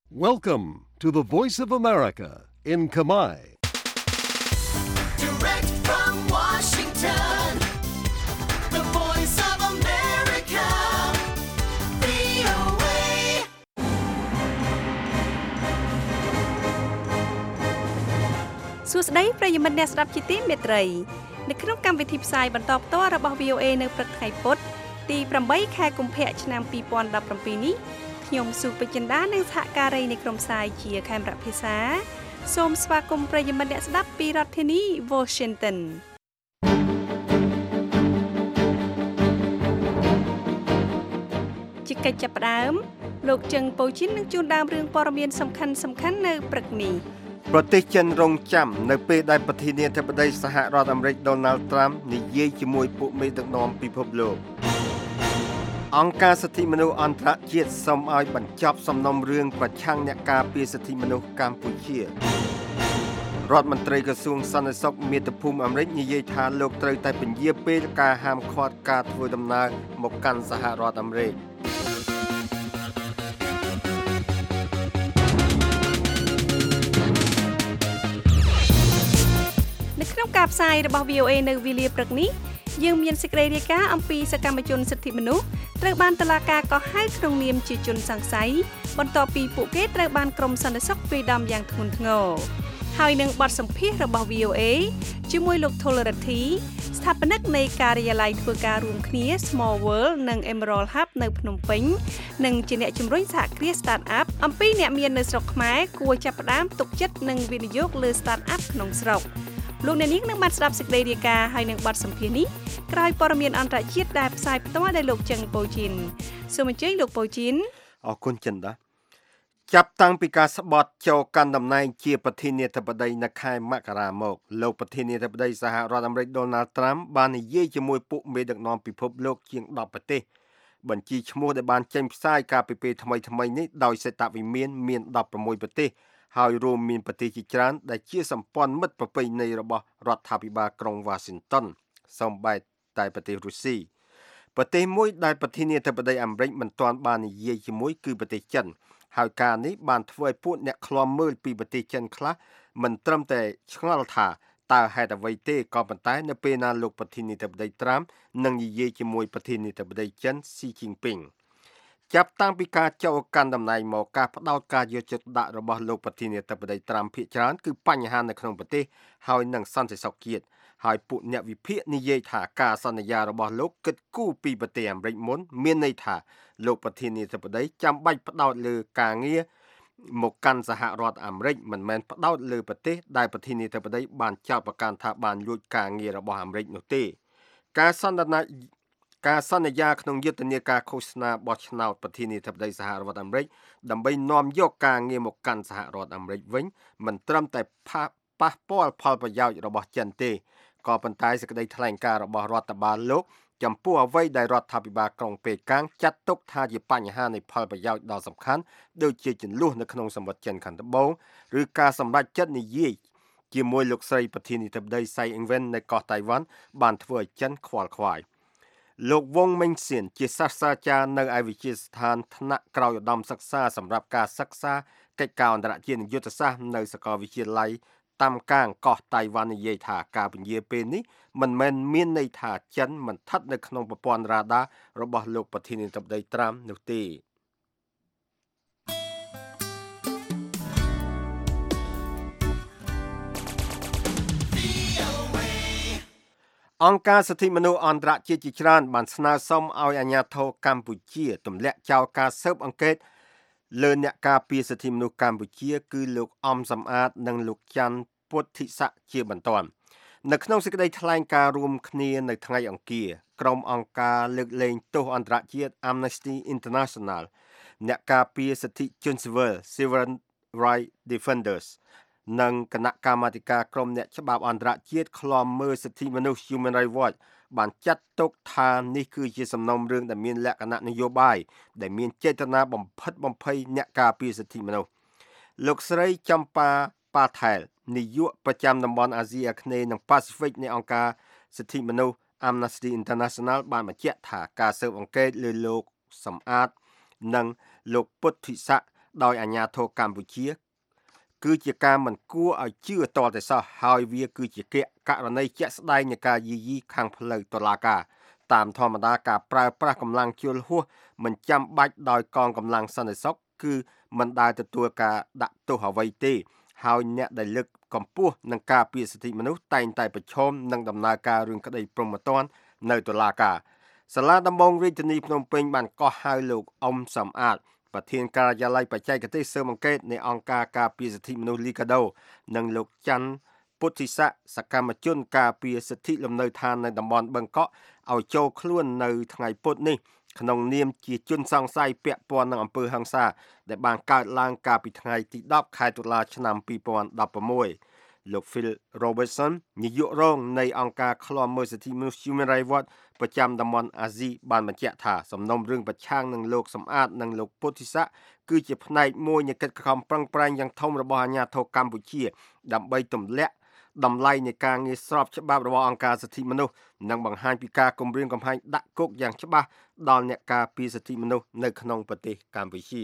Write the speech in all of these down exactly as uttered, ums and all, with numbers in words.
Welcome to the Voice of America in Khmer. Direct from Washington, the Voice of America, វី អូ เอ សួស្តីប្រិយមិត្តអ្នកស្ដាប់ជាទីមេត្រីនៅក្នុងកម្មវិធីផ្សាយបន្តផ្ទាល់របស់ វី អូ เอ នៅព្រឹកថ្ងៃពុធទីប្រាំបីខែកុម្ភៈឆ្នាំពីរពាន់ដប់ប្រាំពីរនេះខ្ញុំសុពេជ្ជដានិងសហការីនៃក្រុមផ្សាយជាខេមរៈភាសាសូមស្វាគមន៍ប្រិយមិត្តអ្នកស្ដាប់ពីរដ្ឋធានី Washington ជាកិច្ចចាប់ផ្ដើមលោកជឹងប៉ូជីននឹងជួនដើមរឿងព័ត៌មានសំខាន់សំខាន់នៅព្រឹកនេះប្រទេសចិនរងចាំនៅពេលដែលប្រធានាធិបតីសហរដ្ឋអាមេរិក Donald Trump និយាយជាមួយពួកមេដឹកនាំពិភពលោកអង្គការសិទ្ធិមនុស្សអន្តរជាតិសូមឲ្យបញ្ចប់សំណុំរឿងប្រឆាំងអ្នកការពារសិទ្ធិមនុស្សកម្ពុជារដ្ឋមន្ត្រីក្រសួងសន្តិសុខមាតុភូមិអាមេរិកនិយាយថាលោកត្រូវតែពន្យាពេលការហាមឃាត់ការធ្វើដំណើរមកកាន់សហរដ្ឋអាមេរិកនៅក្នុងការផ្សាយរបស់ វី អូ เอ នៅវេលាព្រឹកនេះយើងមានសេចក្តីរាយការណ៍អំពីសកម្មជនសិទ្ធិមនុស្សត្រូវបានតុលាការកោះហៅក្នុងនាមជាជនសង្ស័យបន្ទាប់ពីពួកគេត្រូវបានក្រុមសន្តិសុខវាយដំយ៉ាងធ្ងន់ធ្ងរហើយនឹងបទសម្ភាសន៍របស់ វី អូ เอ ជាមួយលោក Tholarati ស្ថាបនិកនៃការិយាល័យធ្វើការរួមគ្នា Small World និង Emerald Hub នៅភ្នំពេញនិងជាអ្នកជំរុញសហគ្រាស Startup អំពីអ្នកមាននៅស្រុកខ្មែរគួរចាប់ផ្ដើមទុកចិត្តនិងវិនិយោគលើ Startup ក្នុងស្រុកលោកអ្នកនាងនឹងបានស្ដាប់សេចក្តីរាយការណ៍ហើយនឹងបទសម្ភាសន៍នេះក្រោយព័ត៌មានអន្តរជាតិដែលផ្សាយផ្ទាល់ដោយលោកជឹងប៉ូជីនសូមអញ្ជើញលោកប៉ូជីនអរគុណចិនដាចាប់តាំងពីការស្បត់ចូលកាន់តំណែងជាប្រធានាធិបតីនៅខែមករាមកលោកប្រធានាធិបតីសហរដ្ឋអាមេរិក Donald Trump បាននិយាយជាមួយពួកមេដឹកនាំពិភពលោកជាងដប់ប្រទេសបញ្ជីឈ្មោះដែលបានចេញផ្សាយកាលពីពេលថ្មីថ្មីនេះដោយសេតវិមានមានដប់ប្រាំមួយប្រទេសហើយរួមមានប្រទេសជាច្រើនដែលជាសម្ព័ន្ធមិត្តប្រពៃណីរបស់រដ្ឋាភិបាលក្រុង Washington សូម្បីតែប្រទេសរុស្ស៊ីប្រទេសមួយដែលប្រធានាធិបតីអាមេរិកមិនទាន់បាននិយាយជាមួយគឺប្រទេសចិនហើយការនេះបានធ្វើឲ្យពួកអ្នកឃ្លាំមើលពីប្រទេសចិនខ្លះមិនត្រឹមតែឆ្ងល់ថាតើហេតុអ្វីទេក៏ប៉ុន្តែនៅពេលណាលោកប្រធានាធិបតី Trump នឹងនិយាយជាមួយប្រធានាធិបតីចិន Xi Jinpingចាប់តាំងពីការចូលកាន់តំណែងមកការផ្ដោតការយកចិត្តដាក់របស់លោកប្រធានាធិបតី Trump ភាគច្រើនគឺបញ្ហានៅក្នុងប្រទេសហើយនឹងសន្តិសុខជាតិហើយពួកអ្នកវិភាគនិយាយថាការសន្យារបស់លោកគិតគូរពីប្រទេសអាមេរិកមុនមានន័យថាលោកប្រធានាធិបតីចាំបាច់ផ្ដោតលើការងារមកកាន់សហរដ្ឋអាមេរិកមិនមែនផ្ដោតលើប្រទេសដែលប្រធានាធិបតីបានចោទប្រកាន់ថាបានលួចការងាររបស់អាមេរិកនោះទេការសន្យាការសន្យាក្នុងយុទ្ធនាការឃោសនាបោះឆ្នោតប្រធានាធិបតីសហរដ្ឋអាមេរិកដើម្បីនាំយកការងារមកកាន់សហរដ្ឋអាមេរិកវិញមិនត្រឹមតែប៉ះពាល់ផលប្រយោជន៍របស់ចិនទេក៏ប៉ុន្តែសេចក្តីថ្លែងការណ៍របស់រដ្ឋបាលលោកចំពោះអ្វីដែលរដ្ឋាភិបាលក្រុងប៉េកាំងចាត់ទុកថាជាបញ្ហានៃផលប្រយោជន៍ដ៏សំខាន់ដូចជាជម្លោះនៅក្នុងសមុទ្រចិនខាងត្បូងឬការសម្រេចចិត្តនិយាយជាមួយលោកស្រីប្រធានាធិបតី Tsai Ing-wen នៅកោះតៃវ៉ាន់បានធ្វើឲ្យចិនខ្វល់ខ្វាយលោកវងមេងសៀនជាសាស្ត្រាចារ្យនៅឯវិទ្យាស្ថានថ្នាក់ក្រៅឧត្តមសិក្សាសម្រាប់ការសិក្សាកិច្ចការអន្តរជាតិយុទ្ធសាស្ត្រនៅសាកលវិទ្យាល័យតាមកាងកោះតៃវ៉ាន់និយាយថាការពន្យាពេលនេះមិនមែនមានន័យថាចិនមិនស្ថិតនៅក្នុងប្រព័ន្ធរ៉ាដារបស់លោកប្រធានាធិបតី Trump នោះទេអង្គការសិទ្ធិមនុស្សអន្តរជាតិជាច្រើនបានស្នើសុំឲ្យអាជ្ញាធរកម្ពុជាទម្លាក់ចោលការស៊ើបអង្កេតលើអ្នកការពារសិទ្ធិមនុស្សកម្ពុជាគឺលោកអំសំអាតនិងលោកច័ន្ទពុទ្ធិស័កជាបន្ទាន់នៅក្នុងសេចក្តីថ្លែងការណ៍រួមគ្នានៅថ្ងៃអង្គារក្រុមអង្គការលើកលែងទោសអន្តរជាតិ Amnesty International អ្នកការពារសិទ្ធិជនស៊ីវិល Civil Rights Defenders និងគណៈកម្មាធិការក្រមអ្នកច្បាប់អន្តរជាតិឃ្លាំមើលសិទ្ធិមនុស្ស Human Rights Watch បានចាត់ទុកថានេះគឺជាសំណុំរឿងដែលមានលក្ខណៈនយោបាយដែលមានចេតនាបំផិតបំភ័យអ្នកការពារសិទ្ធិមនុស្សលោកស្រីចម្ប៉ាប៉ាថែលនាយកប្រចាំតំបន់អាស៊ីអាគ្នេយ៍និងប៉ាស៊ីហ្វិកនៃអង្គការសិទ្ធិមនុស្ស Amnesty International បានបញ្ជាក់ថាការស៊ើបអង្កេតលើលោកសំអាតនិងលោកពុទ្ធិស័កដោយអាជ្ញាធរកម្ពុជាគឺជាការមិនគួរឲ្យជឿតតែសោះហើយវាគឺជាករណីជាក់ស្ដែងនៃការយាយីខាងផ្លូវតុលាការតាមធម្មតាការប្រើប្រាស់កម្លាំងជលហួសមិនចាំបាច់ដោយកងកម្លាំងសន្តិសុខគឺមិនដែលទទួលការដាក់ទោសអ្វីទេហើយអ្នកដែលលើកកម្ពស់នឹងការពារសិទ្ធិមនុស្សតែងតែប្រឈមនឹងដំណើរការរឿងក្តីព្រហ្មទណ្ឌនៅតុលាការសាលាដំបងរាជធានីភ្នំពេញបានកោះហៅលោកអ៊ុំសំអាតប្រធានការិយាល័យបច្ចេកទេសស៊ើបអង្កេតនៃអង្គការការពារសិទ្ធិមនុស្សលីកាដូនិងលោកច័ន្ទពុទ្ធិស័កសកម្មជនការពារសិទ្ធិលំនៅឋាននៅតំបន់បឹងកក់ឲ្យចូលខ្លួននៅថ្ងៃពុធនេះក្នុងនាមជាជនសង្ស័យពាក់ព័ន្ធនឹងអំពើហិង្សាដែលបានកើតឡើងកាលពីថ្ងៃទីដប់ខែតុលាឆ្នាំពីរពាន់ដប់ប្រាំមួយលោក Phil Robertson នាយករងនៃអង្គការឃ្លាំមើលសិទ្ធិមនុស្ស Human Rights Watch ប្រចាំតំបន់អាស៊ីបានបញ្ជាក់ថាសំណុំរឿងប្រឆាំងនឹងលោកសំអាតនិងលោកពុទ្ធិស័កគឺជាផ្នែកមួយនៃកិច្ចខំប្រឹងប្រែងយ៉ាងធំរបស់អាជ្ញាធរកម្ពុជាដើម្បីទម្លាក់តម្លៃនៃការងារស្របច្បាប់របស់អង្គការសិទ្ធិមនុស្សនិងបង្ហាញពីការគំរាមកំហែងដាក់គុកយ៉ាងច្បាស់ដល់អ្នកការពារសិទ្ធិមនុស្សនៅក្នុងប្រទេសកម្ពុជា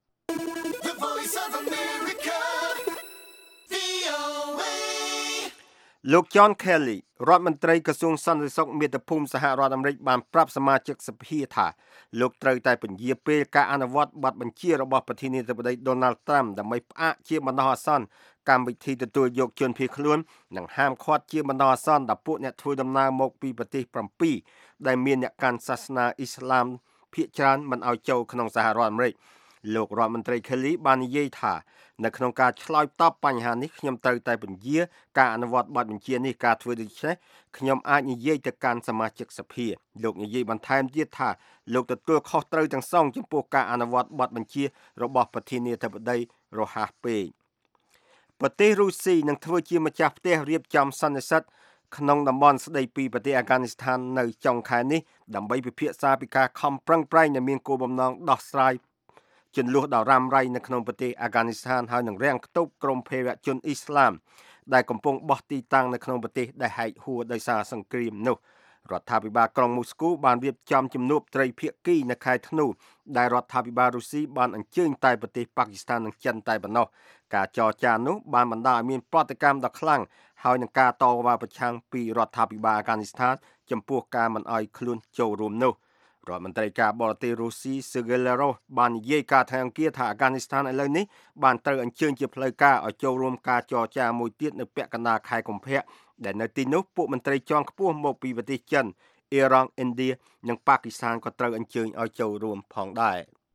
លោក John Kelly រដ្ឋមន្ត្រីក្រសួងសន្តិសុខមាតុភូមិសហរដ្ឋអាមេរិកបានប្រាប់សមាជិកសភាថាលោកត្រូវតែពន្យាពេលការអនុវត្តបទបញ្ជារបស់ប្រធានាធិបតី Donald Trump ដើម្បីផ្អាកជាបណ្ដោះអាសន្នកម្មវិធីទទួលយកជនភៀសខ្លួននិងហាមឃាត់ជាបណ្ដោះអាសន្នដល់ពួកអ្នកធ្វើដំណើរមកពីប្រទេសប្រាំពីរដែលមានអ្នកកាន់សាសនាអ៊ីស្លាមភាគច្រើនមិនឲ្យចូលក្នុងសហរដ្ឋអាមេរិកលោករដ្ឋមន្ត្រី Kelly បាននិយាយថានៅក្នុងការឆ្លើយតបបញ្ហានេះខ្ញុំត្រូវតែពន្យាការអនុវត្តបទបញ្ជានេះការធ្វើដូច្នេះខ្ញុំអាចនិយាយទៅកាន់សមាជិកសភាលោកនិយាយបន្ថែមទៀតថាលោកទទួលខុសត្រូវទាំងសងចំពោះការអនុវត្តបទបញ្ជារបស់ប្រធានាធិបតីរហ័សពេកប្រទេសរុស្ស៊ីនឹងធ្វើជាម្ចាស់ផ្ទះរៀបចំសន្និសីទក្នុងតំបន់ស្ដីពីប្រទេសអាហ្គានីស្ថាននៅចុងខែនេះដើម្បីពិភាក្សាពីការខំប្រឹងប្រែងដែលមានគោលបំណងដោះស្រាយជន្លោះដ៏រ៉ាំរ៉ៃនៅក្នុងប្រទេសអាហ្គានីស្ថានហើយនឹងរាំងខ្ទប់ក្រុមភេរវជនអ៊ីស្លាមដែលកំពុងបោះទីតាំងនៅក្នុងប្រទេសដែលហែកហួរដោយសារសង្គ្រាមនោះរដ្ឋាភិបាលក្រុងមូស្គូបានរៀបចំជំនួបត្រីភាគីនៅខែធ្នូដែលរដ្ឋាភិបាលរុស្ស៊ីបានអញ្ជើញតែប្រទេសប៉ាគីស្ថាននិងចិនតែប៉ុណ្ណោះការចរចានោះបានបណ្ដាលឲ្យមានប្រតិកម្មដ៏ខ្លាំងហើយនឹងការតវ៉ាប្រឆាំងពីរដ្ឋាភិបាលអាហ្គានីស្ថានចំពោះការមិនអោយខ្លួនចូលរួមនោះរដ្ឋមន្ត្រីការបរទេសរុស្ស៊ី Sergei Lavrov បាននិយាយការថ្ងៃអង្គារថាអាហ្គានីស្ថានឥឡូវនេះបានត្រូវអញ្ជើញជាផ្លូវការឲ្យចូលរួមការចរចាមួយទៀតនៅពាក់កណ្ដាលខែកុម្ភៈដែលនៅទីនោះពួកមន្ត្រីជាន់ខ្ពស់មកពីប្រទេសចិនអ៊ីរ៉ង់ឥណ្ឌានិងប៉ាគីស្ថានក៏ត្រូវអញ្ជើញឲ្យចូលរួមផងដែរ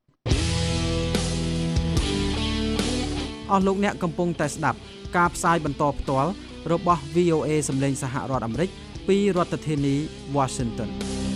អស់លោកអ្នកកំពុងតែស្ដាប់ការផ្សាយបន្តផ្ទាល់របស់ វី អូ เอ សម្លេងសហរដ្ឋអាមេរិកពីរដ្ឋធានី Washington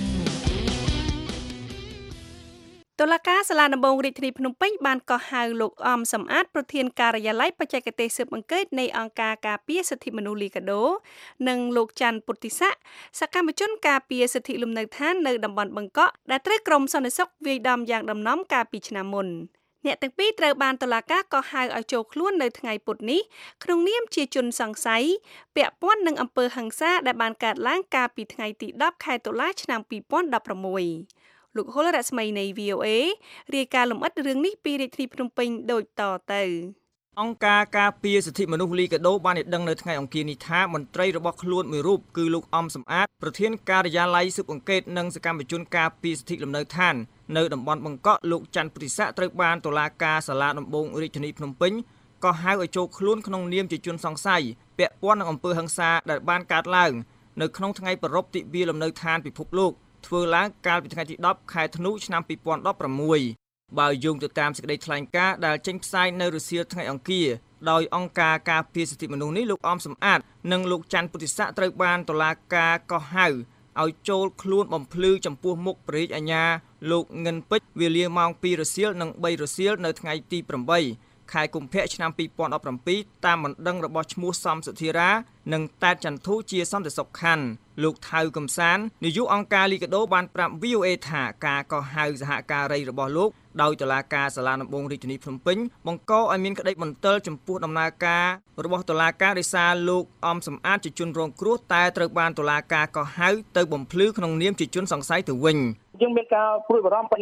តុលាការសាលាដំបងរាជធានីភ្នំពេញបានកោះហៅលោកអមសំអាតប្រធានការិយាល័យបច្ចេកទេសស៊ើបអង្កេតនៃអង្គការការពារសិទ្ធិមនុស្សលីកាដូនិងលោកច័ន្ទពុទ្ធិស័កសកម្មជនការពារសិទ្ធិលំនៅឋាននៅតំបន់បឹងកក់ដែលត្រូវក្រុមសន្តិសុខវាយដំយ៉ាងដំណំកាលពីឆ្នាំមុនអ្នកទាំងពីរត្រូវបានតុលាការកោះហៅឲ្យចូលខ្លួននៅថ្ងៃពុធនេះក្នុងនាមជាជនសង្ស័យពាក់ព័ន្ធនឹងអំពើហិង្សាដែលបានកើតឡើងកាលពីថ្ងៃទីដប់ខែតុលាឆ្នាំពីរពាន់ដប់ប្រាំមួយលោកហុលរស្មីនៃ វី អូ เอ រាយការណ៍លម្អិតរឿងនេះពីរាជធានីភ្នំពេញដូចតទៅអង្គការការពារសិទ្ធិមនុស្សលីកាដូបានឲ្យដឹងនៅថ្ងៃអង្គារនេះថាមន្ត្រីរបស់ខ្លួនមួយរូបគឺលោកអំសំអាតប្រធានការិយាល័យស៊ើបអង្កេតនិងសកម្មជនការពារសិទ្ធិលំនៅឋាននៅតំបន់បឹងកក់លោកច័ន្ទពុទ្ធិស័កត្រូវបានតុលាការសាលាដំបងរាជធានីភ្នំពេញកោះហៅឲ្យចូលខ្លួនក្នុងនាមជាជនសង្ស័យពាក់ព័ន្ធនឹងអំពើហិង្សាដែលបានកើតឡើងនៅក្នុងថ្ងៃប្រារព្ធទិវាលំនៅឋានពិភពលោកធ្វើឡើងកាលពីថ្ងៃទីដប់ខែធ្នូឆ្នាំពីរពាន់ដប់ប្រាំមួយបើយោងទៅតាមសេចក្តីថ្លែងការណ៍ដែលចេញផ្សាយនៅរសៀលថ្ងៃអង្គារដោយអង្គការការពារសិទ្ធិមនុស្សនេះលោកអមសំអាតនិងលោកច័ន្ទពុទ្ធិស័កត្រូវបានតុលាការកោះហៅឲ្យចូលខ្លួនបំភ្លឺចំពោះមុខព្រះរាជអាជ្ញាលោកងិនពេជ្រវេលាម៉ោងពីររសៀលនិងបីរសៀលនៅថ្ងៃទីប្រាំបីខែកុម្ភៈឆ្នាំពីរពាន់ដប់ប្រាំពីរតាមបណ្ដឹងរបស់ឈ្មោះសំសុធារានិងតែតចន្ទធូជាសន្តិសុខខណ្ឌលោកថៅកំសាននាយកអង្គការលីកាដូបានប្រាប់ វី អូ เอ ថាការកោះហៅសហការីរបស់លោកដោយតុលាការសាលាដំបងរាជធានីភ្នំពេញបង្កឲ្យមានក្តីបន្ទិលចំពោះដំណើរការរបស់តុលាការដោយសារលោកអំសំអាតជាជនរងគ្រោះតែត្រូវបានតុលាការកោះហៅទៅបំភ្លឺក្នុងនាមជាជនសង្ស័យទៅវិញយើងមានការព្រួយបារម្ភប៉ុន្តែ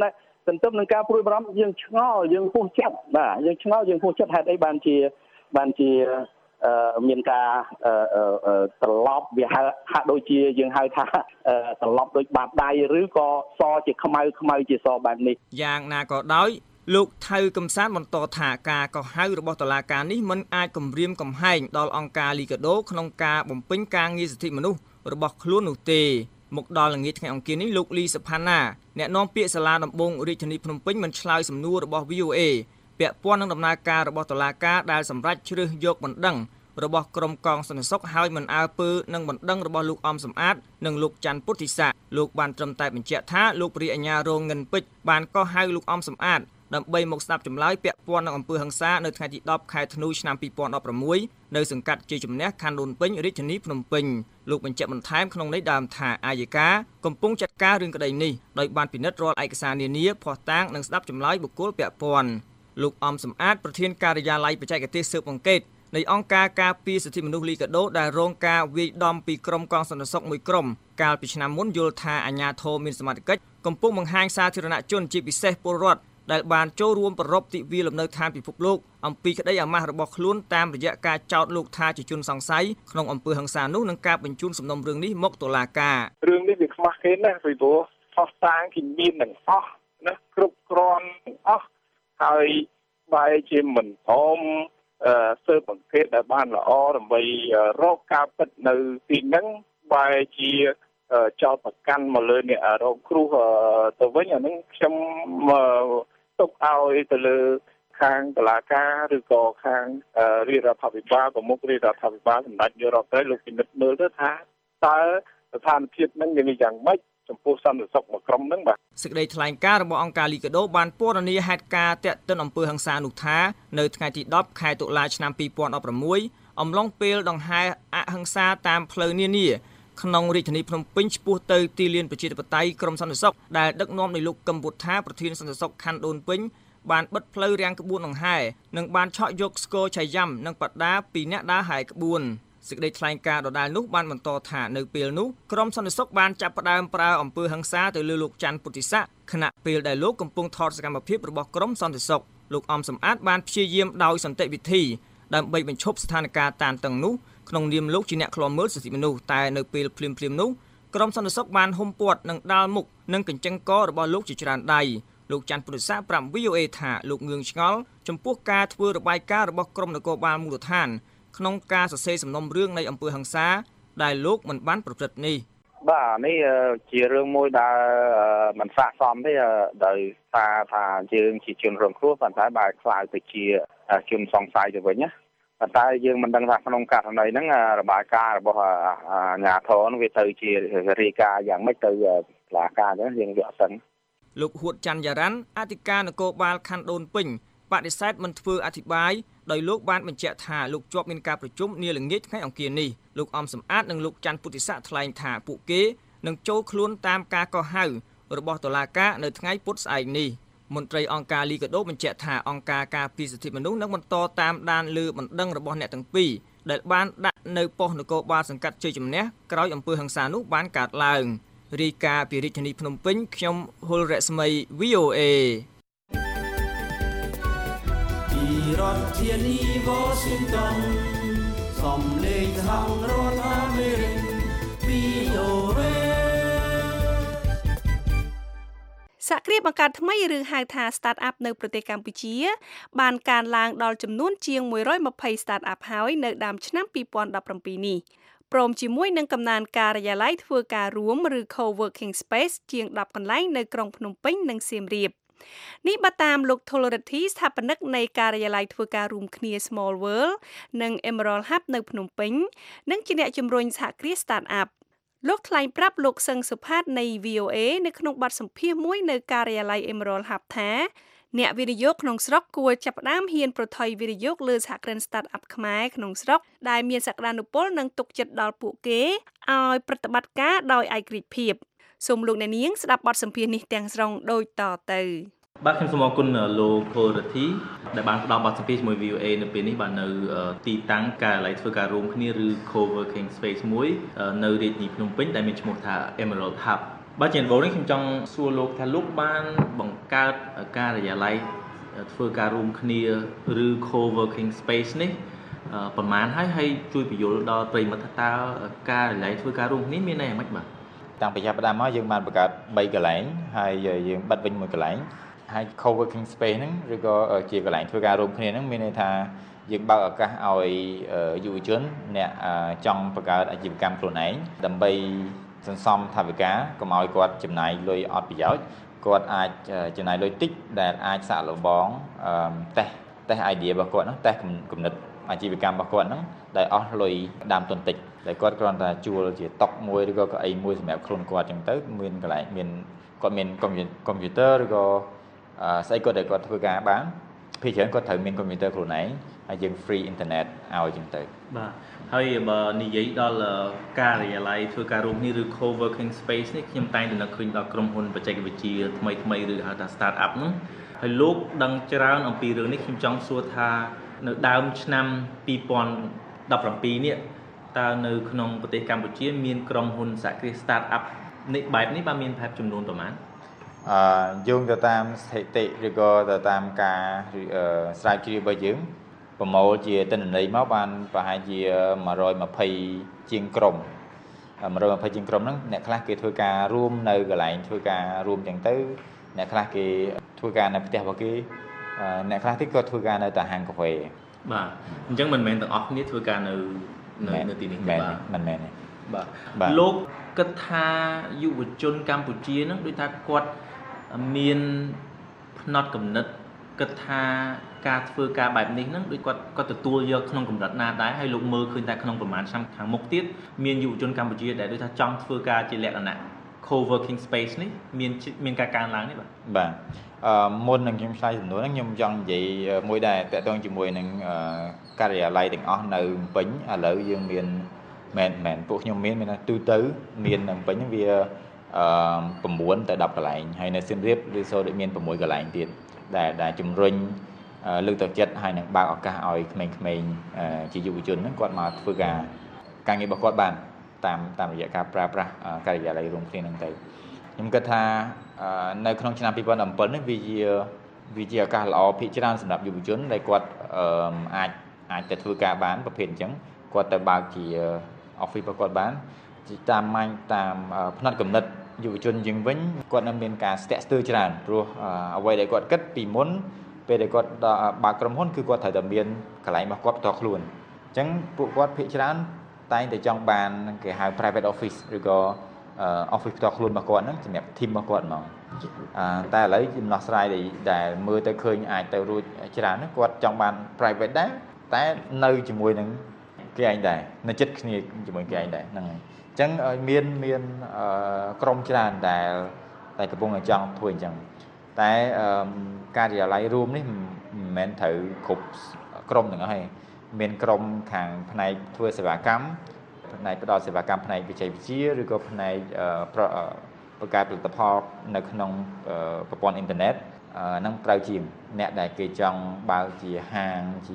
ទន្ទឹមនឹងការព្រួយបារម្ភយើងឆ្ងល់យើងហួសចិត្តបាទយើងឆ្ងល់យើងហួសចិត្តហេតុអីបានជាបានជាមានការត្រឡប់វាហាក់ដូចជាយើងហៅថាត្រឡប់ដូចបាតដៃឬក៏សជាខ្មៅខ្មៅជាសបែបនេះយ៉ាងណាក៏ដោយលោកថៅកំសាន្តបន្តថាការកោះហៅរបស់តុលាការនេះមិនអាចគំរាមកំហែងដល់អង្គការលីកាដូក្នុងការបំពេញការងារសិទ្ធិមនុស្សរបស់ខ្លួននោះទេមកដល់ល្ងាចថ្ងៃអង្គារនេះលោកលីសុផាណាអ្នកនាំពាក្យសាលាដំបងរាជធានីភ្នំពេញមិនឆ្លើយសំណួររបស់ វី អូ អេ ពាក់ព័ន្ធនឹងដំណើរការរបស់តុលាការដែលសម្រេចជ្រើសយកបណ្ដឹងរបស់ក្រុមកងសន្តិសុខហើយមិនអើពើនឹងបណ្ដឹងរបស់លោកអំសំអាតនិងលោកច័ន្ទពុទ្ធិស័កលោកបានត្រឹមតែបញ្ជាក់ថាលោកព្រះអាជ្ញារងងិនពេជ្របានកោះហៅលោកអំសំអាតដើម្បីមកស្ដាប់ចម្លើយពាក់ព័ន្ធនឹងអំពើហិង្សានៅថ្ងៃទីដប់ខែធ្នូឆ្នាំពីរពាន់ដប់ប្រាំមួយនៅសង្កាត់ជ័យជំនះខណ្ឌដូនពេញរាជធានីភ្នំពេញលោកបញ្ជាក់បន្ថែមក្នុងនេះដើមថាអាយកាកំពុងចាត់ការរឿងក្តីនេះដោយបានពិនិត្យរាល់ឯកសារនានាភស្តុតាងនិងស្ដាប់ចម្លើយបុគ្គលពាក់ព័ន្ធលោកអំសំអាតប្រធានការិយាល័យបច្ចេកទេសស៊ើបអង្កេតនៃអង្គការការពារសិទ្ធិមនុស្សលីកាដូដែលរងការវាយដំពីក្រុមកងសន្តិសុខមួយក្រុមកាលពីឆ្នាំមុនយល់ថាអាជ្ញាធរមានសមត្ថកិច្ចកំពុងបង្ហាញសាធារណជនជាពិសេសពលរដ្ឋដែលបានចូលរួមប្ររពទិវាលំនៅឋានពិភពលោកអំពីក្តីអាម៉ាស់របស់ខ្លួនតាមរយៈការចោទលោកថាជាជនសង្ស័យក្នុងអំពើហិង្សានោះនិងការបញ្ជូនសំណុំរឿងនេះមកតុលាការរឿងនេះវាខ្មាស់គេណាស់ពីព្រោះផុសតាងគេមានទាំងអស់ណាគ្រប់គ្រាន់ទាំងអស់ហើយបែរជាមិនព្រមស៊ើបអង្កេតដែលបានល្អដើម្បីរកការពិតនៅទីហ្នឹងបែរជាចោទប្រកាន់មកលើអ្នករងគ្រោះទៅវិញអាហ្នឹងខ្ញុំទុកឲ្យទៅលើខាងតុលាការឬក៏ខាងរាជរដ្ឋាភិបាលប្រមុខរាជរដ្ឋាភិបាលសម្ដេចនាយករដ្ឋមន្ត្រីលោកពិនិត្យមើលទៅថាតើស្ថានភាពហ្នឹងវាយ៉ាងម៉េចចំពោះសន្តិសុខមួយក្រុមហ្នឹងបាទសេចក្តីថ្លែងការណ៍របស់អង្គការលីកាដូបានពណ៌នាហេតុការណ៍តាក់ទិនអំពើហិង្សានោះថានៅថ្ងៃទីដប់ខែតុលាឆ្នាំពីរពាន់ដប់ប្រាំមួយអំឡុងពេលដង្ហែអហិង្សាតាមផ្លូវនានាក្នុងរាជធានីភ្នំពេញឆ្ពោះទៅទីលានប្រជាធិបតេយ្យក្រមសន្តិសុខដែលដឹកនាំដោយលោកកឹមវុធាប្រធានសន្តិសុខខណ្ឌដូនពេញបានបិទផ្លូវរាំងក្បួនដង្ហែនិងបានឆក់យកស្គរឆៃយ៉ាំនិងបដាពីអ្នកដើរហែក្បួនសេចក្តីថ្លែងការណ៍ដដែលនោះបានបន្តថានៅពេលនោះក្រមសន្តិសុខបានចាប់ផ្ដើមប្រើអំពើហិង្សាទៅលើលោកច័ន្ទពុទ្ធិស័កខណៈពេលដែលលោកកំពុងថតសកម្មភាពរបស់ក្រមសន្តិសុខលោកអំសំអាតបានព្យាយាមដោយសន្តិវិធីដើម្បីបញ្ឈប់ស្ថានភាពតានតឹងនោះក្នុងនាមលោកជាអ្នកឃ្លាំមើលសិទ្ធិមនុស្សតែនៅពេលភ្លាមៗនោះក្រមសន្តិសុខបានហុំព័ទ្ធនិងដាល់មុខនិងកញ្ចឹងករបស់លោកជាច្រើនដៃលោកច័ន្ទពុទ្ធិស័កប្រាប់ វី អូ អេ ថាលោកងឿងឆ្ងល់ចំពោះការធ្វើរបាយការណ៍របស់ក្រមនគរបាលមូលដ្ឋានក្នុងការសរសេរសំណុំរឿងនៃអំពើហិង្សាដែលលោកមិនបានប្រព្រឹត្តនេះបាទនេះជារឿងមួយដែលមិនស័ក្តិសមទេដោយសារថាយើងជាជនរងគ្រោះប៉ុន្តែបែរខ្លាយទៅជាជនសង្ស័យទៅវិញណាប៉ុន្តែយើងមិនដឹងថាក្នុងករណីហ្នឹងរបាយការណ៍របស់អាជ្ញាធរនោះវាទៅជារាយការណ៍យ៉ាងម៉េចទៅតុលាការហ្នឹងយើងយកសិនលោកហួតច័ន្ទយ៉ារ៉ាន់អធិការនគរបាលខណ្ឌដូនពេញបដិសេធមិនធ្វើអធិប្បាយដោយលោកបានបញ្ជាក់ថាលោកជាប់មានការប្រជុំនាល្ងាចថ្ងៃអង្គារនេះលោកអំសំអាតនិងលោកច័ន្ទពុទ្ធិស័កថ្លែងថាពួកគេនឹងចូលខ្លួនតាមការកោះហៅរបស់តុលាការនៅថ្ងៃពុធស្អែកនេះមន្ត្រីអង្គការលីកាដូបញ្ជាក់ថាអង្គការការពារសិទ្ធិមនុស្សនឹងបន្តតាមដានលើបណ្ដឹងរបស់អ្នកទាំងពីរដែលបានដាក់នៅប៉ុស្តិ៍នគរបាលសង្កាត់ជ័យជំនះក្រោយអំពើហិង្សានោះបានកើតឡើងរាយការណ៍ពីរាជធានីភ្នំពេញខ្ញុំហុលរស្មី វី អូ អេ ពីរដ្ឋធានី Washington សំឡេងសហរដ្ឋអាមេរិក វី អូ អេសហគ្រាសបង្កើតថ្មីឬហៅថា Start-up នៅប្រទេសកម្ពុជាបានកើនឡើងដល់ចំនួនជាងមួយរយម្ភៃ Start-up ហើយនៅដើមឆ្នាំពីរពាន់ដប់ប្រាំពីរនេះព្រមជាមួយនឹងកំណើនការិយាល័យធ្វើការរួមឬ Co-working Space ជាងដប់កន្លែងនៅក្រុងភ្នំពេញនិងសៀមរាបនេះបើតាមលោកថុលរិទ្ធីស្ថាបនិកនៃការិយាល័យធ្វើការរួមគ្នា Small World និង Emerald Hub នៅភ្នំពេញនិងជាអ្នកជំរុញសហគ្រាស Start-up លោកថ្លែងប្រាប់លោកសឹងសុផាតនៃ វី អូ អេ នៅក្នុងបទសម្ភាសន៍មួយនៅការិយាល័យ Emerald Hub ថាអ្នកវិនិយោគក្នុងស្រុកគួរចាប់ផ្ដើមហ៊ានប្រថុយវិនិយោគលើសហគ្រិន Start-up ខ្មែរក្នុងស្រុកដែលមានសក្តានុពលនិងទុកចិត្តដល់ពួកគេឲ្យប្រតិបត្តិការដោយឯករាជ្យភាពសូមលោកអ្នកនាងស្ដាប់បទសម្ភាសន៍នេះទាំងស្រុងដូចតទៅបាទខ្ញុំសូមអរគុណលោកថុលរិទ្ធីដែលបានផ្ដល់បទសម្ភាសន៍ជាមួយ វី អូ អេ នៅពេលនេះបាននៅទីតាំងការិយាល័យធ្វើការរួមគ្នាឬ Co-working Space មួយនៅរាជធានីភ្នំពេញដែលមានឈ្មោះថា Emerald Hub បើជាដំបូងនេះខ្ញុំចង់សួរលោកថាលោកបានបង្កើតការិយាល័យធ្វើការរួមគ្នាឬ co-working space នេះប្រហែលហើយហើយជួយបញ្យល់ដល់ប្រិយមិត្តថាតើការិយាល័យធ្វើការរួមគ្នាមានន័យយ៉ាងម៉េចបាទតាំងពីចាប់ផ្ដើមមកយើងបានបង្កើតបីកន្លែងហើយយើងបិទវិញមួយកន្លែងហើយ co-working space ហ្នឹងឬក៏ជាកន្លែងធ្វើការរួមគ្នាហ្នឹងមានន័យថាយើងបើកឱកាសឲ្យយុវជនអ្នកចង់បង្កើតអាជីវកម្មខ្លួនឯងដើម្បីសន្សំថវិកាកុំឲ្យគាត់ចំណាយលុយអត់ប្រយោជន៍គាត់អាចចំណាយលុយតិចដែលអាចសាកល្បងតេស្តតេស្ត idea របស់គាត់ហ្នឹងតេស្តគំនិតអាជីវកម្មរបស់គាត់ហ្នឹងដែលអស់លុយដើមទុនតិចដែលគាត់គ្រាន់តែជួលជាតុមួយឬក៏កៅអីមួយសម្រាប់ខ្លួនគាត់អញ្ចឹងទៅមានកន្លែងមានគាត់មានកុំព្យូទ័រឬក៏ស្អីគាត់ដែលគាត់ធ្វើការបានភាគច្រើនគាត់ត្រូវមានកុំព្យូទ័រខ្លួនឯងហើយយើង free internet ឲ្យអញ្ចឹងទៅបាទហើយបើនិយាយដល់ការិយាល័យធ្វើការរួមគ្នាឬ co-working space នេះខ្ញុំតែងតែនឹកឃើញដល់ក្រុមហ៊ុនបច្ចេកវិទ្យាថ្មីថ្មីឬហៅថា start up ហ្នឹងហើយលោកដឹងច្រើនអំពីរឿងនេះខ្ញុំចង់សួរថានៅដើមឆ្នាំពីរពាន់ដប់ប្រាំពីរនេះតើនៅក្នុងប្រទេសកម្ពុជាមានក្រុមហ៊ុនសហគ្រាស start up នេះបែបនេះបានមានប្រហែលចំនួនប្រមាណអឺយោងទៅតាមស្ថិតិឬក៏ទៅតាមការស្រាវជ្រាវរបស់យើងប្រមូលជាទិន្នន័យមកបានប្រហែលជាមួយរយម្ភៃជាងក្រុមមួយរយម្ភៃជាងក្រុមហ្នឹងអ្នកខ្លះគេធ្វើការរួមនៅកន្លែងធ្វើការរួមចឹងទៅអ្នកខ្លះគេធ្វើការនៅផ្ទះរបស់គេអ្នកខ្លះទៀតគាត់ធ្វើការនៅតែហាងកាហ្វេបាទអញ្ចឹងមិនមែនទាំងអស់គ្នាធ្វើការនៅនៅទីនេះទេបាទមិនមែនទេបាទលោកគិតថាយុវជនកម្ពុជាហ្នឹងដូចថាគាត់មានផ្នត់គំនិតគិតថាការធ្វើការបែបនេះហ្នឹងដូចគាត់គាត់ទទួលយកក្នុងកម្រិតណាដែរហើយលោកមើលឃើញតែក្នុងប្រមាណឆ្នាំខាងមុខទៀតមានយុវជនកម្ពុជាដែលដូចថាចង់ធ្វើការជាលក្ខណៈ co-working space នេះមានមានការកើនឡើងនេះបាទបាទអឺមុននឹងខ្ញុំឆ្លើយសំណួរហ្នឹងខ្ញុំចង់និយាយមួយដែរតកតងជាមួយនឹងការិយាល័យទាំងអស់នៅភ្នំពេញឥឡូវយើងមានមែនមែនពួកខ្ញុំមានមានទូទៅមាននៅភ្នំពេញហ្នឹងវាអឺ៩ទៅដប់កន្លែងហើយនៅសៀមរាបឬសូដូចមាន៦កន្លែងទៀតដែលដែលជំរុញលើកទឹកចិត្តហើយនឹងបើកឱកាសឲ្យក្មេងៗជាយុវជនហ្នឹងគាត់មកធ្វើការការងាររបស់គាត់បានតាមតាមរយៈការប្រើប្រាស់ការិយាល័យរួមគ្នាហ្នឹងទៅខ្ញុំគិតថានៅក្នុងឆ្នាំពីរពាន់ដប់ប្រាំនេះវាជាវាជាឱកាសល្អភាគច្រើនសម្រាប់យុវជនដែលគាត់អាចអាចទៅធ្វើការបានប្រភេទអញ្ចឹងគាត់ទៅបើកជា office របស់គាត់បានតាមម៉ាញ់តាមផ្នត់គំនិតយុវជនជាងវិញគាត់នៅមានការស្ទាក់ស្ទើរច្រើនព្រោះអ្វីដែលគាត់គិតពីមុនពេលដែលគាត់បើកក្រុមហ៊ុនគឺគាត់ត្រូវតែមានកន្លែងរបស់គាត់ផ្ទាល់ខ្លួនអញ្ចឹងពួកគាត់ភាគច្រើនតែងតែចង់បានគេហៅ private office ឬក៏ office ផ្ទាល់ខ្លួនរបស់គាត់ហ្នឹងសម្រាប់ team របស់គាត់ហ្មងតែឥឡូវដំណោះស្រាយដែលមើលទៅឃើញអាចទៅរួចច្រើនហ្នឹងគាត់ចង់បាន private ដែរតែនៅជាមួយនឹងគេឯងដែរនៅចិត្តគ្នាជាមួយគេឯងដែរហ្នឹងហើយអញ្ចឹងមានមានក្រុមច្រើនដែលតែកំពុងតែចង់ធ្វើអញ្ចឹងតែការិយាល័យរួមនេះមិនមែនត្រូវគ្រប់ក្រុមទាំងអស់ទេមានក្រុមខាងផ្នែកធ្វើសេវាកម្មផ្នែកផ្ដល់សេវាកម្មផ្នែកវិទ្យាវិទ្យាឬក៏ផ្នែកបង្កើតផលិតផលនៅក្នុងប្រព័ន្ធអ៊ីនធឺណិតហ្នឹងត្រូវជាងអ្នកដែលគេចង់បើកជាហាងជា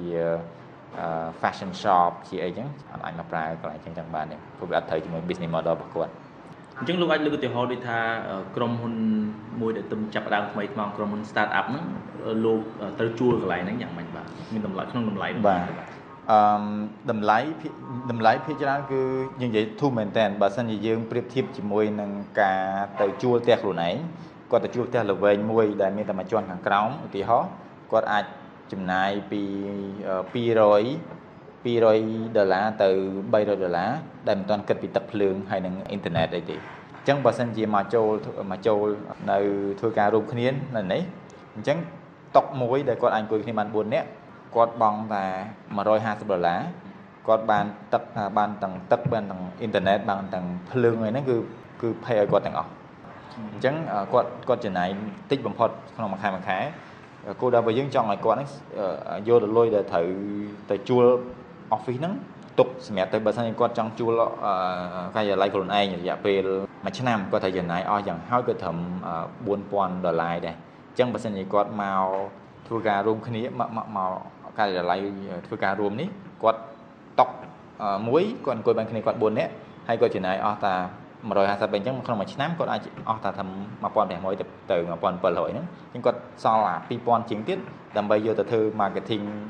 fashion shop ជាអីចឹងអាចមកប្រើកន្លែងចឹងចឹងបានទេព្រោះវាអត់ត្រូវជាមួយ business model របស់គាត់អញ្ចឹងលោកអាចលើកឧទាហរណ៍ដូចថាក្រុមហ៊ុនមួយដែលទំចាប់ដើមថ្មីថ្មោងក្រុមហ៊ុន start up ហ្នឹងលោកត្រូវជួលកន្លែងហ្នឹងយ៉ាងម៉េចបាទមានតម្លៃក្នុងតម្លៃបាទអឺតម្លៃតម្លៃភាគច្រើនគឺយើងនិយាយធូរមែនតើបើសិនជាយើងប្រៀបធៀបជាមួយនឹងការទៅជួលផ្ទះខ្លួនឯងគាត់ទៅជួលផ្ទះល្វែងមួយដែលមានតែមួយជាន់ខាងក្រោមឧទាហរណ៍គាត់អាចចំណាយពីពីររយដុល្លារទៅបីរយដុល្លារដែលមិនទាន់គិតពីទឹកភ្លើងហើយនិងអ៊ីនធឺណិតអីទេអញ្ចឹងបើសិនជាមកចូលមកចូលនៅធ្វើការរួមគ្នានៅនេះអញ្ចឹងតុមួយដែលគាត់អាចអង្គុយគ្នាបានបួននាក់គាត់បង់តែមួយរយហាសិបដុល្លារគាត់បានទឹកបានទាំងទឹកបានទាំងអ៊ីនធឺណិតបានទាំងភ្លើងអីហ្នឹងគឺគឺផេឲ្យគាត់ទាំងអស់អញ្ចឹងគាត់គាត់ចំណាយតិចបំផុតក្នុងមួយខែមួយខែគោលដៅរបស់យើងចង់ឲ្យគាត់ហ្នឹងយកទៅលុយដែលត្រូវទៅជួល office ហ្នឹងទុកសម្រាប់ទៅបើសិនជាគាត់ចង់ជួលការិយាល័យខ្លួនឯងរយៈពេលមួយឆ្នាំគាត់ត្រូវចំណាយអស់យ៉ាងហើយក៏ត្រឹមបួនពាន់ដុល្លារដែរអញ្ចឹងបើសិនជាគាត់មកធ្វើការរួមគ្នាមកមកការិយាល័យធ្វើការរួមនេះគាត់តុកមួយគាត់អង្គុយបានគ្នាគាត់បួននាក់ហើយគាត់ចំណាយអស់តា một trăm hai mươi bên trong không mà năm còn ai ở ta thầm mà bọn để mỗi từ mà bọn bờ lội nữa nhưng còn so là pi bọn chính tiết đầm bây giờ từ thư marketing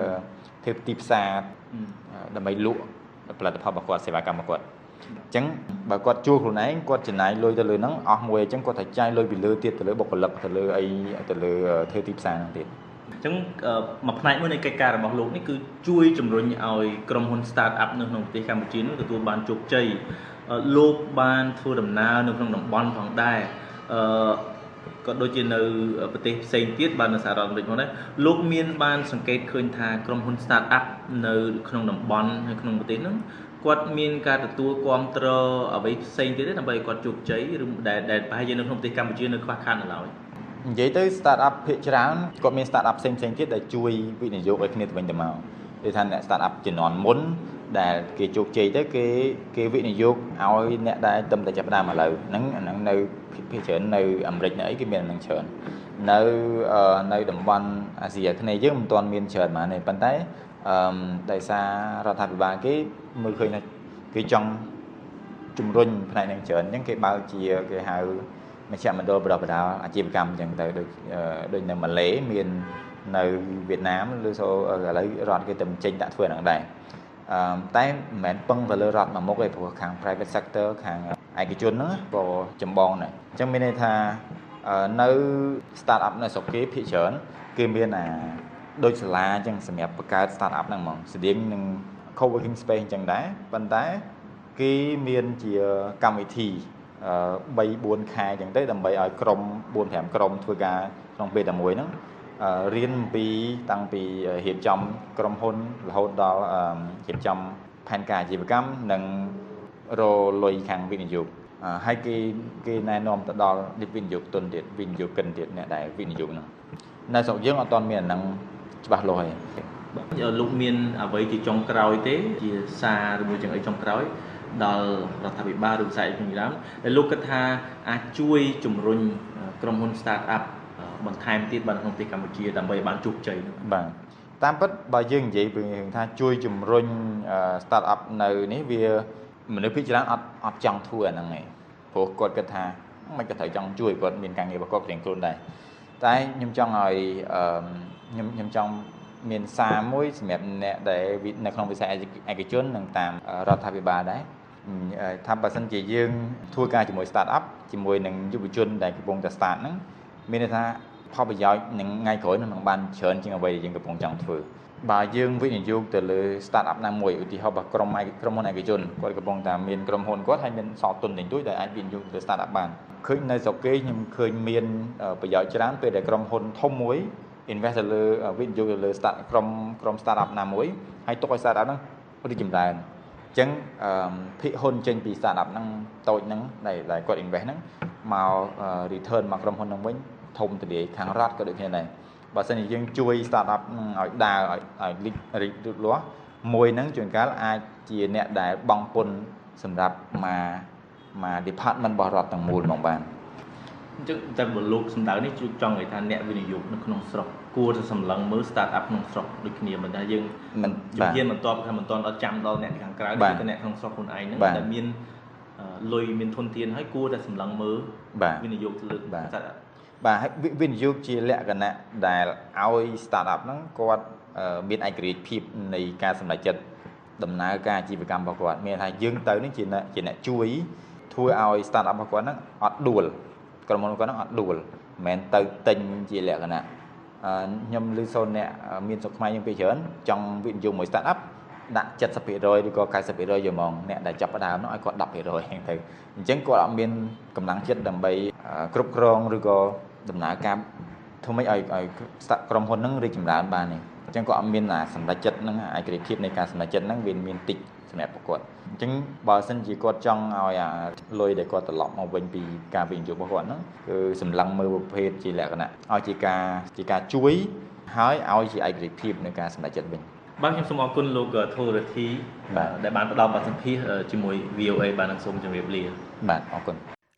thư tiếp xa đầm bây lụa là tập hợp bà quạt sẽ bà cầm bà quạt chẳng bà quạt chua của nãy quạt chỉ này lôi từ lưới nắng ở mùa chẳng có thể chai lôi bị lưới tiết từ lưới bọc lập từ lưới ấy từ lưới thư tiếp xa năng tiết chẳng một ngày mới này cái cả bọc lụa này cứ chui chùm rồi nhào cầm hôn start up nữa nông tế Campuchia nữa từตัวban chụp chơiលោកបានធ្វើដំណើរនៅក្នុងតំបន់ផងដែរអឺក៏ដូចជានៅប្រទេសផ្សេងទៀតបាននៅសហរដ្ឋអាមេរិកផងដែរលោកមានបានសង្កេតឃើញថាក្រុមហ៊ុន start up នៅក្នុងតំបន់ហើយក្នុងប្រទេសហ្នឹងគាត់មានការទទួលគាំទ្រអ្វីផ្សេងទៀតទេដើម្បីឲ្យគាត់ជោគជ័យឬដែលដែលប្រហែលជានៅក្នុងប្រទេសកម្ពុជានៅខ្វះខាតនៅឡើយនិយាយទៅ start up ភាគច្រើនគាត់មាន start up ផ្សេងផ្សេងទៀតដែលជួយវិនិយោគឲ្យគ្នាទៅវិញទៅមកដូចថាអ្នក start up ជំនាន់មុនដែលគេជោគជ័យទៅគេគេវិនិយោគឲ្យអ្នកដែលទៅតែចាប់ដើមឥឡូវហ្នឹងអាហ្នឹងនៅភាគច្រើននៅអាមេរិកនៅអីគេមានអាហ្នឹងច្រើននៅនៅតំបន់អាស៊ីអាគ្នេយ៍យើងមិនទាន់មានច្រើនហ្មងទេប៉ុន្តែអឺដោយសាររដ្ឋាភិបាលគេមើលឃើញថាគេចង់ជំរុញផ្នែកហ្នឹងច្រើនអញ្ចឹងគេបើកជាគេហៅមជ្ឈមណ្ឌលបណ្ដុះបណ្ដាលអាជីវកម្មអញ្ចឹងទៅដូចដូចនៅម៉ាឡេមាននៅវៀតណាមឬសូឥឡូវរដ្ឋគេទៅចេញដាក់ធ្វើហ្នឹងដែរអឺតែមិនមែនពឹងទៅលើរដ្ឋមួយមុខទេព្រោះខាង private sector ខាងឯកជនហ្នឹងក៏ចម្បងដែរអញ្ចឹងមានន័យថានៅ start up នៅស្រុកគេភាគច្រើនគេមានអាដូចសាលាអញ្ចឹងសម្រាប់បង្កើត start up ហ្នឹងហ្មងស្តៀងនឹង co-working space អញ្ចឹងដែរប៉ុន្តែគេមានជាកម្មវិធីអឺបីបួនខែអញ្ចឹងទៅដើម្បីឲ្យក្រុមបួនប្រាំក្រុមធ្វើការក្នុងពេលតែមួយហ្នឹងរៀនពីតាំងពីរៀបចំក្រុមហ៊ុនរហូតដល់រៀបចំផែនការអាជីវកម្មនិងរលុយខាងវិនិយោគហើយគេគេណែនាំទៅដល់វិនិយោគទុនទៀតវិនិយោគិនទៀតអ្នកដែលវិនិយោគហ្នឹងនៅស្រុកយើងអត់ទាន់មានអាហ្នឹងច្បាស់លាស់ទេលោកមានអ្វីជាចុងក្រោយទេជាសារឬមួយយ៉ាងអីចុងក្រោយដល់រដ្ឋាភិបាលឬវិស័យឯកជនដែលលោកគិតថាអាចជួយជំរុញក្រុមហ៊ុន start upបន្ថែមទៀតបានក្នុងប្រទេសកម្ពុជាដើម្បីបានជោគជ័យបាទតាមពិតបើយើងនិយាយពីរឿងថាជួយជំរុញ start up នៅនេះវាមនុស្សភាគច្រើនអត់អត់ចង់ធ្វើអាហ្នឹងឯងព្រោះគាត់គិតថាមិនក៏ត្រូវចង់ជួយគាត់មានការងាររបស់គាត់រៀងខ្លួនដែរតែខ្ញុំចង់ឲ្យខ្ញុំខ្ញុំចង់មានសារមួយសម្រាប់អ្នកដែលនៅក្នុងវិស័យឯកជននិងតាមរដ្ឋាភិបាលដែរថាបើសិនជាយើងធ្វើការជាមួយ start up ជាមួយនឹងយុវជនដែលកំពុងតែ start ហ្នឹងមានន័យថាផលប្រយោជន៍នឹងថ្ងៃក្រោយនឹងបានច្រើនជាងអ្វីដែលយើងកំពុងចង់ធ្វើបើយើងវិនិយោគទៅលើ start up ណាមួយឧទាហរណ៍បើក្រុមក្រុមហ៊ុនឯកជនគាត់កំពុងតែមានក្រុមហ៊ុនគាត់ហើយមានសល់ទុនតិចតួចដែលអាចវិនិយោគទៅ start up បានឃើញនៅស្រុកគេខ្ញុំឃើញមានប្រយោជន៍ច្រើនពេលដែលក្រុមហ៊ុនធំមួយ invest ទៅលើវិនិយោគទៅលើ start ក្រុមក្រុម start up ណាមួយហើយទុកឲ្យ start up ហ្នឹងរីកចម្រើនអញ្ចឹងភាគហ៊ុនចេញពី start up ហ្នឹងតូចហ្នឹងដែលគាត់ invest ហ្នឹងមក return មកក្រុមហ៊ុនហ្នឹងវិញធំទូលាយខាងរដ្ឋក៏ដូចគ្នាដែរបើសិនជាយើងជួយ start up ឲ្យដើរឲ្យឲ្យរីករូតលាស់មួយហ្នឹងជួនកាលអាចជាអ្នកដែលបង់ពន្ធសម្រាប់មកមក department របស់រដ្ឋទាំងមូលមកបានអញ្ចឹងតែបើលោកសម្ដៅនេះជួយចង់និយាយថាអ្នកវិនិយោគនៅក្នុងស្រុកគួរតែសម្លឹងមើល start up ក្នុងស្រុកដូចគ្នាមិនថាយើងមិនយើងមិនតបថាមិនតន់ដល់ចាំដល់អ្នកខាងក្រៅតែអ្នកក្នុងស្រុកខ្លួនឯងហ្នឹងដែលមានលុយមានធនធានហើយគួរតែសម្លឹងមើលវិនិយោគទៅលើ start up បាទវិនិយោគជាលក្ខណៈដែលឲ្យ start up ហ្នឹងគាត់មានឯករាជ្យភាពនៃការសម្រេចចិត្តដំណើរការអាជីវកម្មរបស់គាត់មានថាយើងទៅនេះជាជាអ្នកជួយធ្វើឲ្យ start up របស់គាត់ហ្នឹងអត់ដួលក្រុមហ៊ុនគាត់ហ្នឹងអត់ដួលមិនមែនទៅទិញជាលក្ខណៈខ្ញុំឮសូនអ្នកមានសុខខ្មែរយើងពីច្រើនចង់វិនិយោគមួយ start up ដាក់ seventy percent ឬក៏ninety percent យកហ្មងអ្នកដែលចាប់ផ្ដើមនោះឲ្យគាត់ten percent ហ្នឹងទៅអញ្ចឹងគាត់អត់មានកម្លាំងចិត្តដើម្បីគ្រប់គ្រងឬក៏ដំណើរការធ្វើម៉េចឲ្យឲ្យក្រុមហ៊ុនហ្នឹងរីកចម្រើនបានទេអញ្ចឹងគាត់អត់មានអាសម្រេចចិត្តហ្នឹងឯករាជ្យភាពនៃការសម្រេចចិត្តហ្នឹងវាមានតិចសម្រាប់គាត់អញ្ចឹងបើសិនជាគាត់ចង់ឲ្យអាលុយដែលគាត់ត្រឡប់មកវិញពីការវិនិយោគរបស់គាត់ហ្នឹងគឺសម្លឹងមើលប្រភេទជាលក្ខណៈឲ្យជាការជាការជួយហើយឲ្យជាឯករាជ្យភាពនៃការសម្រេចចិត្តវិញបាទខ្ញុំសូមអរគុណលោកធូររទ្ធីដែលបានផ្ដល់បទសម្ភាសន៍ជាមួយ វី អូ អេ បាននឹងសូមជម្រាបលាបាទអរគុណ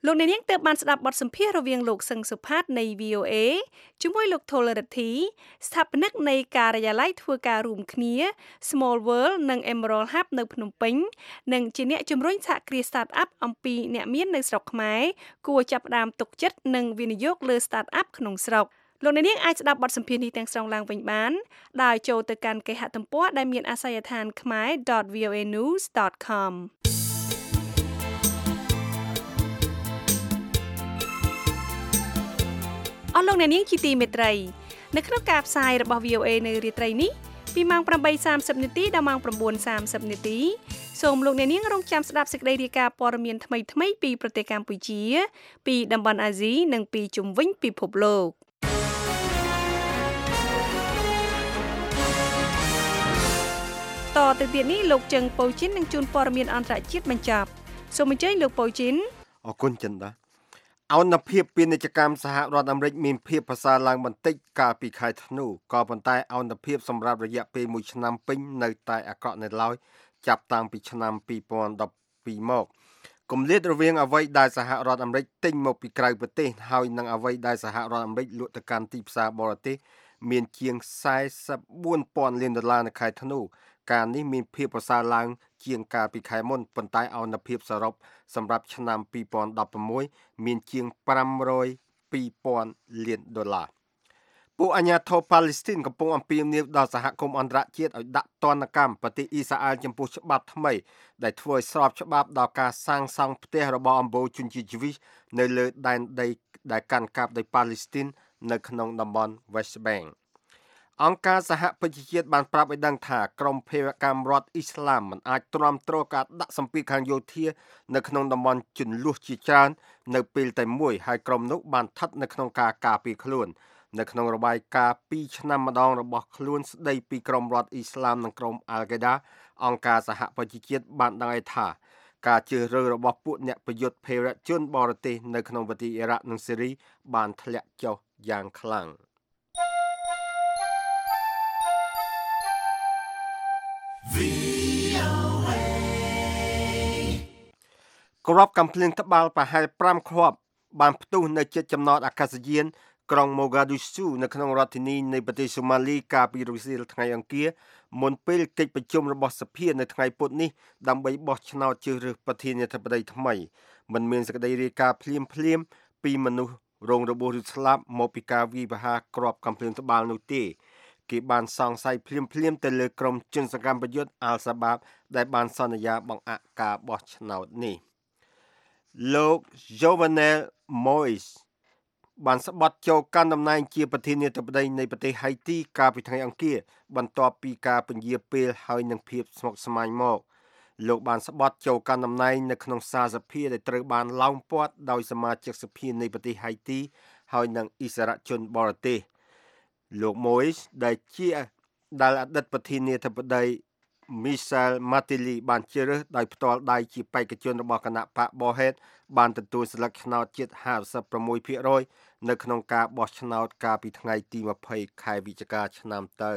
លោកអ្នកនាងទើបបានស្ដាប់បទសម្ភាសន៍រវាងលោកសឹងសុផាតនៃ វី អូ เอ ជាមួយលោកថុលរិទ្ធីស្ថាបនិកនៃការិយាល័យធ្វើការរួមគ្នា Small World និង Emerald Hub នៅភ្នំពេញនិងជាអ្នកជំរុញសហគ្រាស Startup អំពីអ្នកមាននៅស្រុកខ្មែរគួរចាប់ផ្ដើមទុកចិត្តនិងវិនិយោគលើ Startup ក្នុងស្រុកលោកអ្នកនាងអាចស្ដាប់បទសម្ភាសន៍នេះទាំងស្រុងឡើងវិញបានដោយចូលទៅកាន់គេហទំព័រដែលមានអាសយដ្ឋាន khmae dot v o a news dot comអស់លោកអ្នកនាងជាទីមេត្រីនៅក្នុងការផ្សាយរបស់ វី អូ เอ នៅរាត្រីនេះពីម៉ោង ប្រាំបីសាមសិប នាទីដល់ម៉ោង ៩សាមសិប នាទីសូមលោកអ្នកនាងរងចាំស្ដាប់សេចក្តីរាយការណ៍ព័ត៌មានថ្មីៗពីប្រទេសកម្ពុជាពីតំបន់អាស៊ីនិងពីជុំវិញពិភពលោកតទៅទៀតនេះលោកជឹងប៉ូជីននឹងជួនព័ត៌មានអន្តរជាតិបញ្ចប់សូមអញ្ជើញលោកប៉ូជីនអរគុណចិនដាអនុភាពពាណិជ្ជកម្មសហរដ្ឋអាមេរិកមានភាពប្រសើរឡើងបន្តិចកាលពីខែធ្នូក៏ប៉ុន្តែអនុភាពសម្រាប់រយៈពេលមួយឆ្នាំពេញនៅតែអាក្រក់នៅឡើយចាប់តាំងពីឆ្នាំពីរពាន់ដប់ពីរមកគម្លាតរវាងអ្វីដែលសហរដ្ឋអាមេរិកទិញមកពីក្រៅប្រទេសហើយនិងអ្វីដែលសហរដ្ឋអាមេរិកលក់ទៅកាន់ទីផ្សារបរទេសមានជាងសែសិបបួនពាន់លានដុល្លារនៅខែធ្នូការនេះមានភាពប្រសើរឡើងជាងកាលពីខែមុនប៉ុន្តែអនុភាពសរុបសម្រាប់ឆ្នាំពីរពាន់ដប់ប្រាំមួយមានជាងប្រាំរយពីរពាន់លានដុល្លារពួកអាញាធរប៉ាឡេស្ទីនកំពុងអំពាវនាវដល់សហគមន៍អន្តរជាតិឲ្យដាក់ទណ្ឌកម្មប្រទេសអ៊ីស្រាអែលចំពោះច្បាប់ថ្មីដែលធ្វើឲ្យស្របច្បាប់ដល់ការសាងសង់ផ្ទះរបស់អម្បូរជនជាតិយីវីសនៅលើដែនដីដែលកាន់កាប់ដោយប៉ាឡេស្ទីននៅក្នុងតំបន់ West Bankអង្គការសហប្រជាជាតិបានប្រាប់ឲ្យដឹងថាក្រុមភេរវកម្មរដ្ឋអ៊ីស្លាមមិនអាចទ្រាំទ្រការដាក់សម្ពាធខាងយោធានៅក្នុងតំបន់ជន្លោះជាច្រើននៅពេលតែមួយហើយក្រុមនោះបានស្ថិតនៅក្នុងការការពារខ្លួននៅក្នុងរបាយការណ៍ពីរឆ្នាំម្ដងរបស់ខ្លួនស្ដីពីក្រុមរដ្ឋអ៊ីស្លាមនិងក្រុមអាល់កេដាអង្គការសហប្រជាជាតិបានដឹងឲ្យថាការជឿរើរបស់ពួកអ្នកប្រយុទ្ធភេរវជនបរទេសនៅក្នុងប្រទេសអ៊ីរ៉ាក់និងស៊េរីបានធ្លាក់ចុះយ៉ាងខ្លាំងក្របកាំភ្លើងត្បាល់ប្រហែលប្រាំគ្រាប់បានផ្ទុះនៅជិតចំណតអាកាសយានក្រុងម៉ូហ្គាឌូស៊ូនៅក្នុងរដ្ឋធានីនៃប្រទេសសូម៉ាលីកាលពីរសៀលថ្ងៃអង្គារមុនពេលកិច្ចប្រជុំរបស់សភានៅថ្ងៃពុធនេះដើម្បីបោះឆ្នោតជ្រើសរើសប្រធានាធិបតីថ្មីមិនមានសេចក្តីរាយការណ៍ភ្លាមភ្លាមពីមនុស្សរងរបួសឬស្លាប់មកពីការវាយប្រហារក្របកាំភ្លើងត្បាល់នោះទេគេបានសង្ស័យភ្លាមភ្លាមទៅលើក្រុមជនសកម្មប្រយុទ្ធអាល់សាបាបដែលបានសន្យាបង្អាក់ការបោះឆ្នោតនេះលោក Jovenel Moïse បានស្បត់ចូលកាន់តំណែងជាប្រធានាធិបតីនៃប្រទេសហៃទីកាលពីថ្ងៃអង្គារបន្ទាប់ពីការពន្យាពេលហើយនឹងភាពស្មុគស្មាញមកលោកបានស្បត់ចូលកាន់តំណែងនៅក្នុងសាលសភាដែលត្រូវបានឡោមព័ទ្ធដោយសមាជិកសភានៃប្រទេសហៃទីហើយនឹងអិសរាជជនបរទេសលោក Moïse ដែលជាដែលអតីតប្រធានាធិបតី Michel Martelly បានជ្រើសរើសដោយផ្ទាល់ដៃជាបេក្ខជនរបស់គណៈបក Bohet បានទទួលស្លឹកឆ្នោតជិតห้าสิบหกភាគរយ នៅក្នុងការបោះឆ្នោតកាលពីថ្ងៃទីยี่สิบខែវិច្ឆិកាឆ្នាំទៅ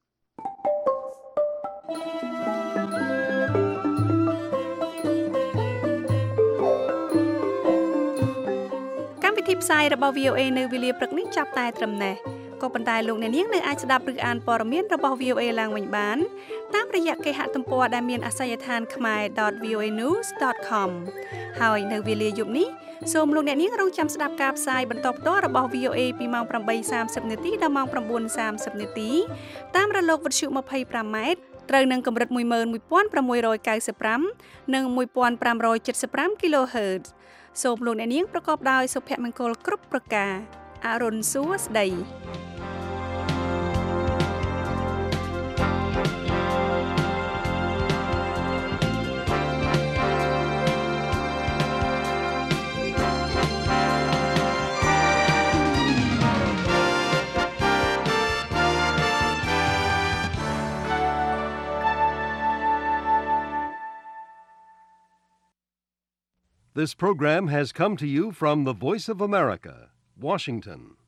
កម្មវិធីផ្សាយរបស់ វី អូ เอ នៅវេលាព្រឹកនេះចាប់តែត្រឹមនេះក៏ប៉ុន្តែលោកអ្នកនាងនៅអាចស្ដាប់ឬអានព័ត៌មានរបស់ វី អូ เอ ឡើងវិញបានតាមរយៈគេហទំព័រដែលមានអាសយដ្ឋាន khmae dot v o a news dot com ហើយនៅវេលាយប់នេះសូមលោកអ្នកនាងរងចាំស្ដាប់ការផ្សាយបន្តផ្ទាល់របស់ វី អូ เอ ពីម៉ោងប្រាំបីសាមសិប នាទីដល់ម៉ោង៩សាមសិប នាទីតាមរលកវិទ្យុยี่สิบห้าម៉ែត្រត្រូវនឹងកម្រិតmột một sáu chín fiveនិងmột five seven five គីឡូហឺត សូមលោកអ្នកនាងប្រកបដោយសុភមង្គលគ្រប់ប្រការអរុនសួស្តី This program has come to you from the Voice of America, Washington.